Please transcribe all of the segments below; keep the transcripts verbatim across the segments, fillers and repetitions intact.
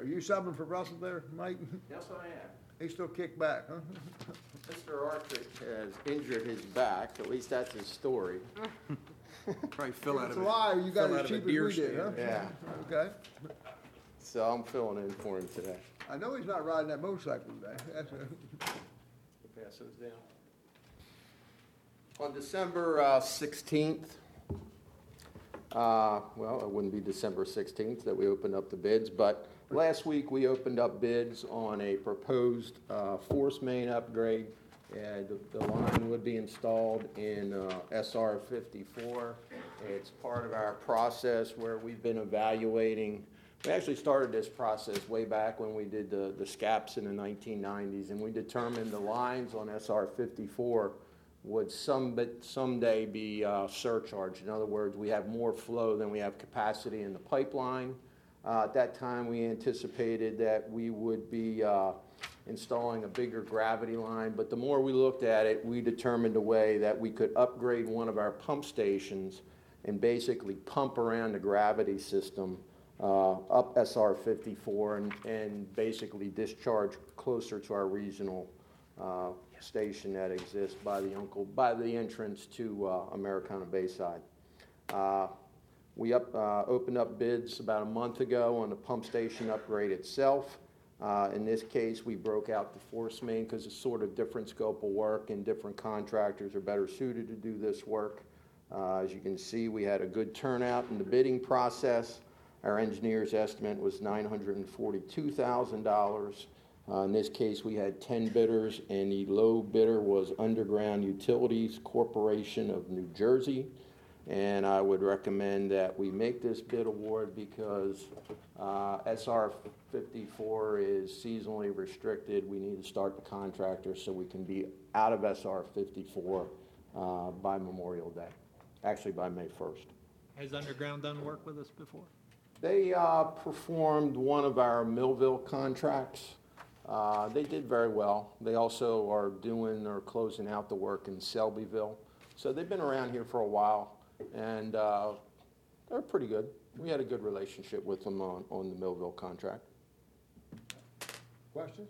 Are you subbing for Russell there, Mike? Yes, I am. He still kicked back, huh? Mister Artrick has injured his back, at least that's his story. Probably fell out It's of a it. lie, you got fell it out of a cheap as deer we did, huh? stand. Yeah, Okay. so I'm filling in for him today. I know he's not riding that motorcycle today. That's a- Pass those down. On December uh, sixteenth, uh, well, it wouldn't be December sixteenth that we opened up the bids, but last week we opened up bids on a proposed uh, force main upgrade. And the, the line would be installed in uh, S R fifty-four. It's part of our process where we've been evaluating. We actually started this process way back when we did the, the SCAPs in the nineteen nineties, and we determined the lines on S R fifty-four would some, but someday be uh, surcharged. In other words, we have more flow than we have capacity in the pipeline. Uh, at that time, we anticipated that we would be uh, installing a bigger gravity line, but the more we looked at it, we determined a way that we could upgrade one of our pump stations and basically pump around the gravity system uh, up S R fifty-four and, and basically discharge closer to our regional uh, station that exists by the uncle by the entrance to uh, Americana Bayside. Uh, we up, uh, opened up bids about a month ago on the pump station upgrade itself. Uh, in this case, we broke out the force main because it's sort of different scope of work and different contractors are better suited to do this work. Uh, as you can see, we had a good turnout in the bidding process. Our engineer's estimate was nine hundred forty-two thousand dollars. Uh, in this case, we had ten bidders, and the low bidder was Underground Utilities Corporation of New Jersey. And I would recommend that we make this bid award because uh, S R fifty-four is seasonally restricted. We need to start the contractor so we can be out of S R fifty-four uh, by Memorial Day, actually by May first. Has Underground done work with us before? They uh, performed one of our Millville contracts. Uh, they did very well. They also are doing or closing out the work in Selbyville. So they've been around here for a while, and uh, they're pretty good. We had a good relationship with them on, on the Millville contract. Questions?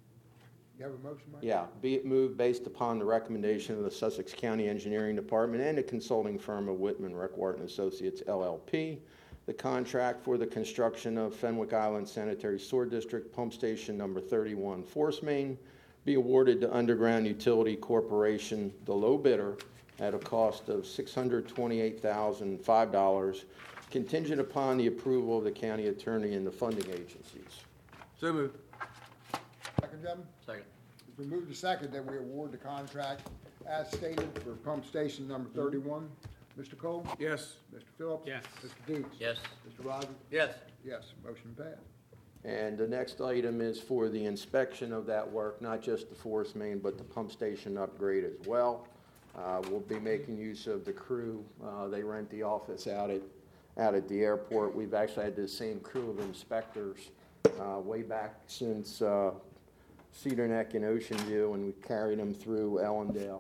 You have a motion, Mike? Yeah, be it moved based upon the recommendation of the Sussex County Engineering Department and the consulting firm of Whitman, Reckwart and Associates, L L P, the contract for the construction of Fenwick Island Sanitary Sewer District Pump Station Number thirty-one Force Main be awarded to Underground Utility Corporation, the low bidder, at a cost of six hundred twenty-eight thousand five dollars, contingent upon the approval of the county attorney and the funding agencies. So moved. Second, gentlemen? Second. It's been moved to second that we award the contract as stated for pump station number thirty-one. Mister Cole? Yes. Mister Phillips? Yes. Mister Dukes? Yes. Mister Rogers? Yes. Yes, motion passed. And the next item is for the inspection of that work, not just the force main, but the pump station upgrade as well. Uh, we'll be making use of the crew. Uh, they rent the office out at, out at the airport. We've actually had the same crew of inspectors uh, way back since uh, Cedar Neck and Ocean View, and we carried them through Ellendale.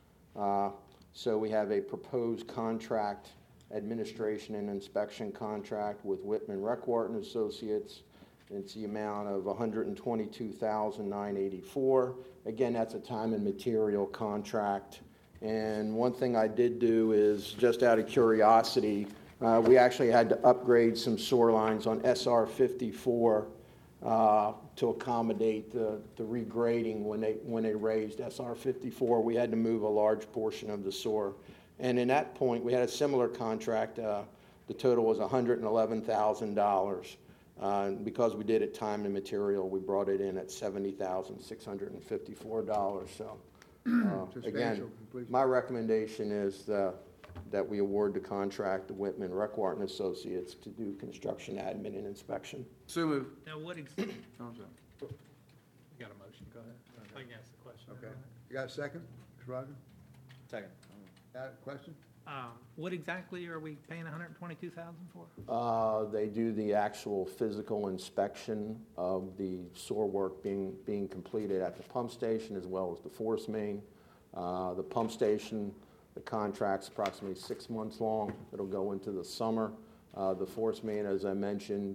Uh, so we have a proposed contract, administration and inspection contract with Whitman, Reckwart and Associates. It's the amount of one hundred twenty-two thousand nine hundred eighty-four dollars. Again, that's a time and material contract. And one thing I did do is, just out of curiosity, uh, we actually had to upgrade some sewer lines on S R fifty-four uh, to accommodate the, the regrading when they when they raised S R fifty-four. We had to move a large portion of the sewer. And in that point, we had a similar contract. Uh, the total was one hundred eleven thousand dollars. Uh, because we did it time and material, we brought it in at seventy thousand six hundred fifty-four dollars. So, uh, again, completion. my recommendation is uh, that we award the contract to Whitman, Reckwart and Associates to do construction, admin, and inspection. So moved. Now, what, ex- Oh, I'm sorry. you got a motion, go ahead. I can ask the question. Okay. You got a second, Mister Rogers? Second. Got a question? Um, what exactly are we paying one hundred twenty-two thousand dollars for? Uh, they do the actual physical inspection of the sewer work being being completed at the pump station as well as the force main. Uh, the pump station, the contract's approximately six months long. It'll go into the summer. Uh, the force main, as I mentioned,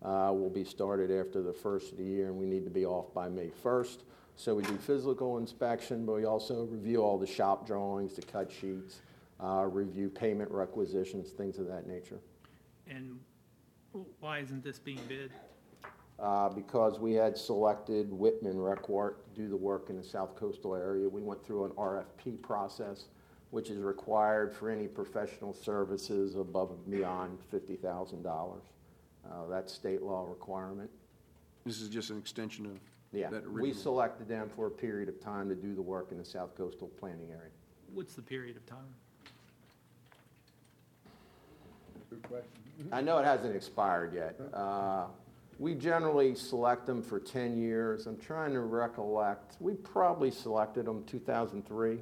uh, will be started after the first of the year, and we need to be off by May first. So we do physical inspection, but we also review all the shop drawings, the cut sheets, uh, review payment requisitions, things of that nature. And why isn't this being bid? Uh, because we had selected Whitman Rekwart to do the work in the South Coastal area, we went through an R F P process, which is required for any professional services above and beyond fifty thousand dollars. Uh, that's state law requirement. This is just an extension of Yeah, that we original. selected them for a period of time to do the work in the South Coastal planning area. What's the period of time? Good question. I know it hasn't expired yet. Uh, We generally select them for ten years. I'm trying to recollect. We probably selected them two thousand three.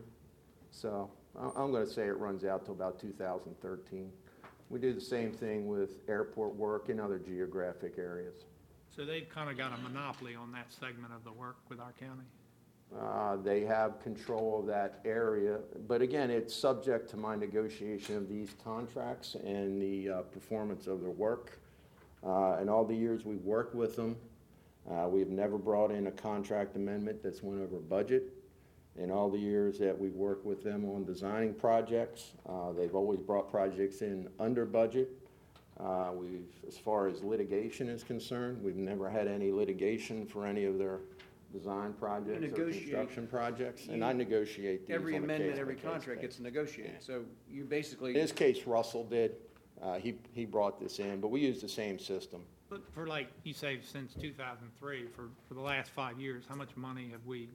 So I- I'm going to say it runs out to about two thousand thirteen. We do the same thing with airport work in other geographic areas. So they've kind of got a monopoly on that segment of the work with our county. Uh, They have control of that area, but again, it's subject to my negotiation of these contracts and the uh, performance of their work. Uh, In all the years we've worked with them, uh, we've never brought in a contract amendment that's went over budget. In all the years that we've worked with them on designing projects, uh, they've always brought projects in under budget. Uh, We've, as far as litigation is concerned, we've never had any litigation for any of their design projects or negotiate. construction projects, and I negotiate these on a Every amendment, every case-by-case contract basis. gets negotiated, so you basically. In this case, Russell did. Uh, He, he brought this in, but we use the same system. But for like, you say since two thousand three, for, for the last five years, how much money have we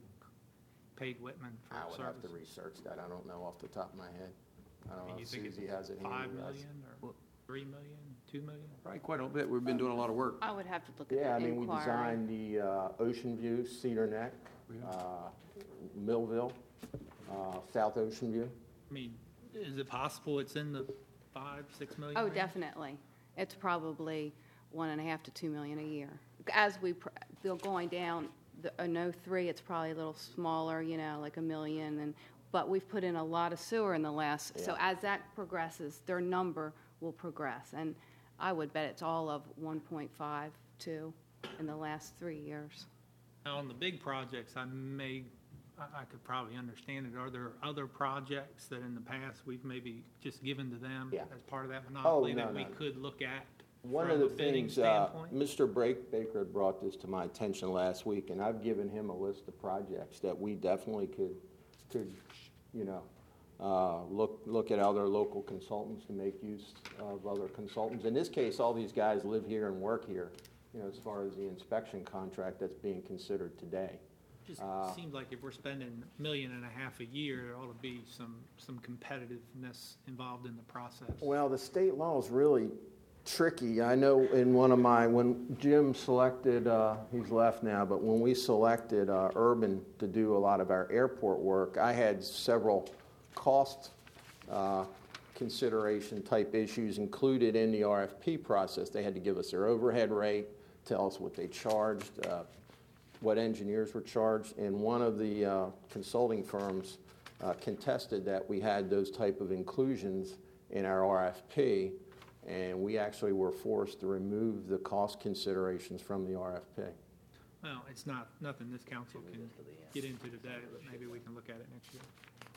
paid Whitman for I would have to services? research that. I don't know off the top of my head. I don't And know you if think Suzie it's has it handy. five with us. million or three million, two million? Probably quite a bit. We've been doing a lot of work. I would have to look at Yeah, I the mean, we inquiry. designed the uh, Ocean View, Cedar Neck, uh, Millville, uh, South Ocean View. I mean, is it possible it's in the five, six million Oh, range? definitely. It's probably one and a half to two million a year. As we, pr- go going down, the, in oh three, it's probably a little smaller, you know, like a million, and, but we've put in a lot of sewer in the last, so Yeah. as that progresses, their number will progress. And I would bet it's all of one point five, two in the last three years. Now, on the big projects, I may, I, I could probably understand it. Are there other projects that in the past we've maybe just given to them Yeah. as part of that monopoly no, that we no. could look at One from of the a bidding things, uh, standpoint? Mister Break Baker had brought this to my attention last week, and I've given him a list of projects that we definitely could, could, you know, uh, look, look at other local consultants to make use of other consultants. In this case, all these guys live here and work here, you know, as far as the inspection contract that's being considered today. Just uh, seems like if we're spending a million and a half a year, there ought to be some, some competitiveness involved in the process. Well, the state law is really tricky. I know in one of my, when Jim selected, uh, he's left now, but when we selected uh, Urban to do a lot of our airport work, I had several cost uh, consideration type issues included in the R F P process. They had to give us their overhead rate, tell us what they charged, uh, what engineers were charged, and one of the uh, consulting firms uh, contested that we had those type of inclusions in our R F P, and we actually were forced to remove the cost considerations from the R F P. Well, it's not, nothing this council can get into today, but maybe we can look at it next year.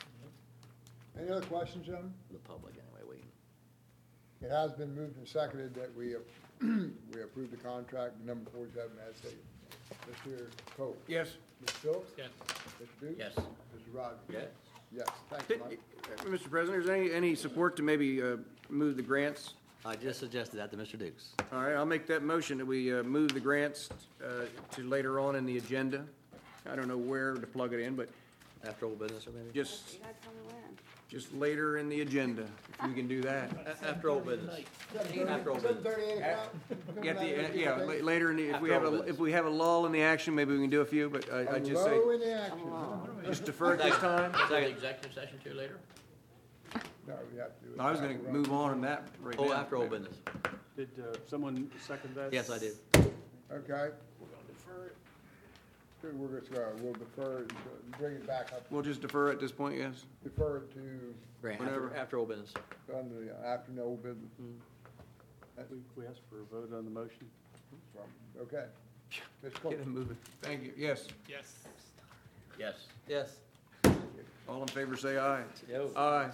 Any other questions, gentlemen? The public, anyway, we. It has been moved and seconded that we, we approve the contract number forty-seven as stated. Mister Pope? Yes. Mister Phillips? Yes. Mister Dukes? Yes. Mister Rogers? Yes. Yes, thank you, Mike. Mister President, is there any, any support to maybe uh, move the grants? I just suggested that to Mister Dukes. All right, I'll make that motion that we uh, move the grants uh, to later on in the agenda. I don't know where to plug it in, but After old business, or maybe? just, You gotta tell me when. just later in the agenda, if we can do that. A- After old business. After old Seven business. thirty, eight o'clock? Yeah, at the- uh, yeah, la- later in the, if we After have all a, business. if we have a lull in the action, maybe we can do a few, but I, I just say, Low in the action. just defer at this time. Second executive session too later? No, we have to do it. I was gonna move on in that right now. Oh, after old business. Did uh, someone second that? Yes, I did. Okay. Good, we're just, uh, we'll defer, it, bring it back up, We'll just defer at this point, yes? defer it to, Grant, Whenever. after, after old business. under the afternoon old business. We, we asked for a vote on the motion. From- Okay. Mister Cole? Get him moving. Thank you. Yes. Yes. Yes. Yes. All in favor, say aye. Yo. Aye.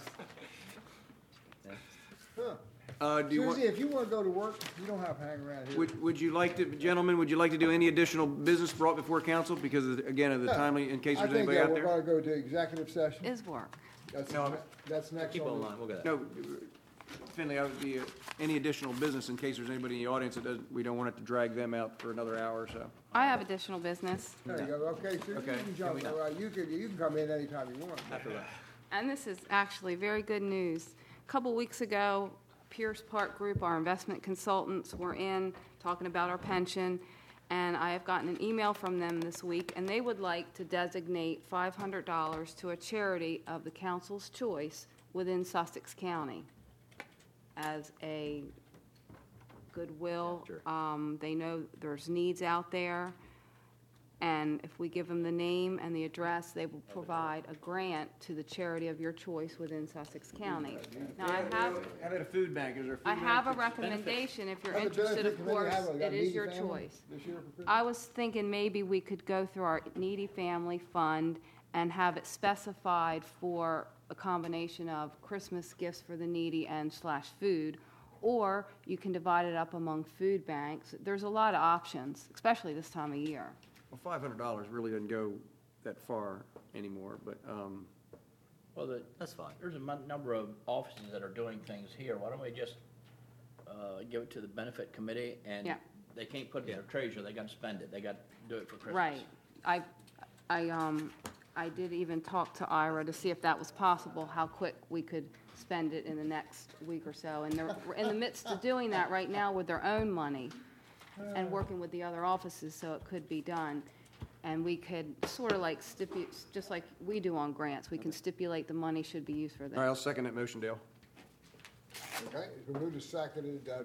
Huh. Uh, do you want, Susie, if you wanna go to work, you don't have to hang around here. would, would you like to, gentlemen, would you like to do any additional business brought before council? Because, of the- again, of the No. timely, in case I there's think anybody that out we're there? gonna go to executive session. Is work. That's, No, I'm- that's next Keep on on line, we'll get that. No, Finley, I would be, uh, any additional business in case there's anybody in the audience that doesn't, we don't want it to drag them out for another hour or so. I have additional business. the. There you go, okay, Susie, you Okay. can jump, all right, you can, you can come in anytime you want. After that. And this is actually very good news. A couple weeks ago, Pierce Park Group, our investment consultants, were in talking about our pension, and I have gotten an email from them this week, and they would like to designate five hundred dollars to a charity of the council's choice within Sussex County as a goodwill. Sure. Um, They know there's needs out there, and if we give them the name and the address, they will provide a grant to the charity of your choice within Sussex County. Now, I have, How about a food bank? Is there a food I bank? have a that's- recommendation, if you're How the interested, benefit of committee course, have a- got it is needy your family choice. this year for Christmas? I was thinking maybe we could go through our needy family fund and have it specified for a combination of Christmas gifts for the needy and slash food, or you can divide it up among food banks. There's a lot of options, especially this time of year. Well, five hundred dollars really doesn't go that far anymore, but, um, Well, the- that's fine. There's a mon- number of offices that are doing things here. Why don't we just uh, give it to the benefit committee? And Yeah. they can't put it in their treasurer. They got to spend it. They got to do it for Christmas. Right. I, I, um, I did even talk to Ira to see if that was possible, how quick we could spend it in the next week or so. And they're we're in the midst of doing that right now with their own money and working with the other offices, so it could be done. And we could sort of like stipulate, just like we do on grants, we can stipulate the money should be used for all right, that. I'll second that motion, Dale. Okay, it's been moved and seconded, that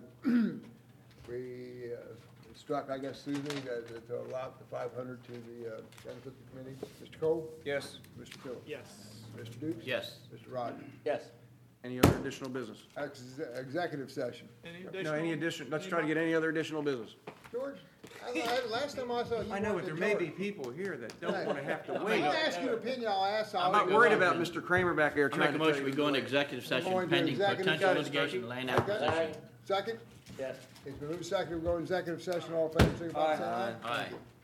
we uh, struck, I guess, Susie, that, that to allot the five hundred to the uh, benefit committee. Mister Cole? Yes. Mister Phillips? Yes. Mister Dukes? Yes. Mister Rogers? Yes. Any other additional business? Ex- Executive session. No, any addition, let's try to get any other additional business. George, I, I, last time I saw you. I know, but worked there at may be George. people here that don't want to have to If wait. I ask you an opinion, I'll ask. I'll I'm not worried about Mister Kramer back there I trying make to a tell motion, you. we to go into wait. executive Going session to pending executive potential session. litigation, land Okay. acquisition. Second? Yes. It's been moved and seconded, we go into executive session, all in favor, signify by saying aye. Aye.